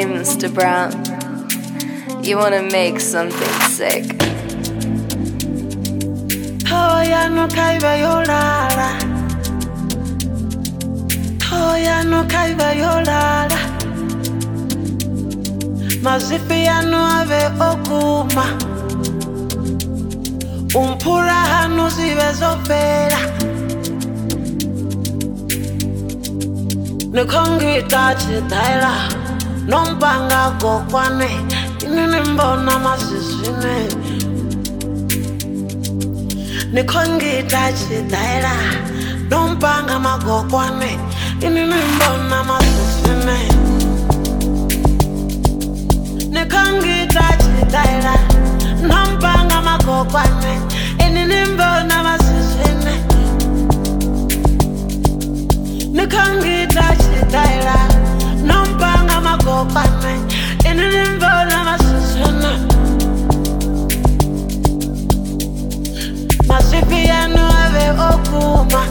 Hey, Mr. Brown, you wanna make something sick? Toya no kaiba yolala. Toya no kaiba yolala. Mazifi yanu ave okuma. Umpura hanu zive zopera. Nikongita chitaila. Nombanga kokwane. Ininimbona masisine. Nikongita chitaila. Nombanga magokwane. Ininimbona masisine. Nikongita chitaila. Nombanga magokwane. Ininimbona masisine. Nikongita chitaila. Nombanga magokwane. Ininimbona masisine. Masifi yanu ave okuma.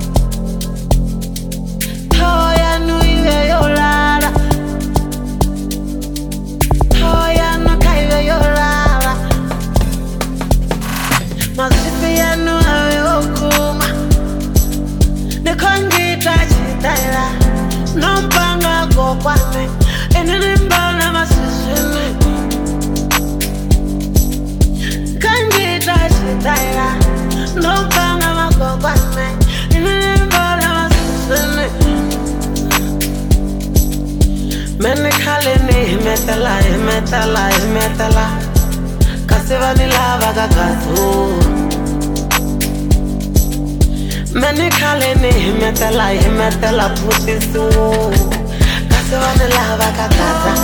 Toya nu ive yolala. Toya nu kaive yolala. Masifi yanu ave okuma. Nikongita chitaila. Nombanga kokwane. Ininimbona masisine. Kangita chitaila. Nombanga magokwane. Ininimbona masisine. Mene khaleni metala metala metala. Kasevani lava gagazu. Mene khaleni metala metala putisu. Kasevani lava gagaza.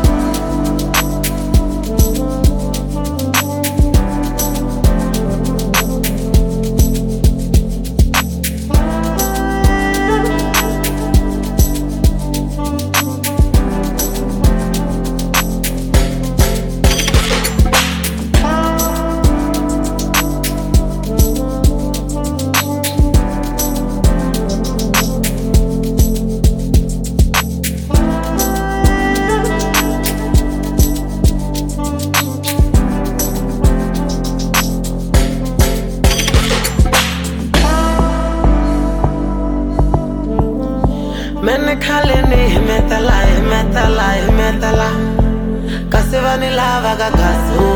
Mene khaleni metala metala metala. Kasevani lava gagazu.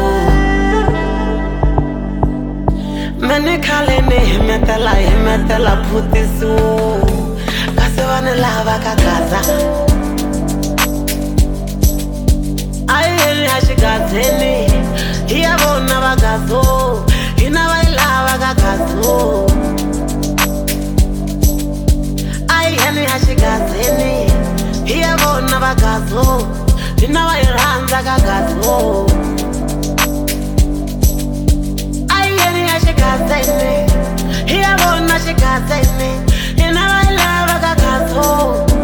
Mene khaleni metala metala putisu. Kasevani lava gagaza. Ayeli hashigazeni. Iyabona bagazu. Inabailava gagazu. Ayeni hashigazeni. Iyabona bagazu. Inabayiranza gagazu. Ayeni hashigazeni. Iyabona shigazeni. Inabailava gagazu.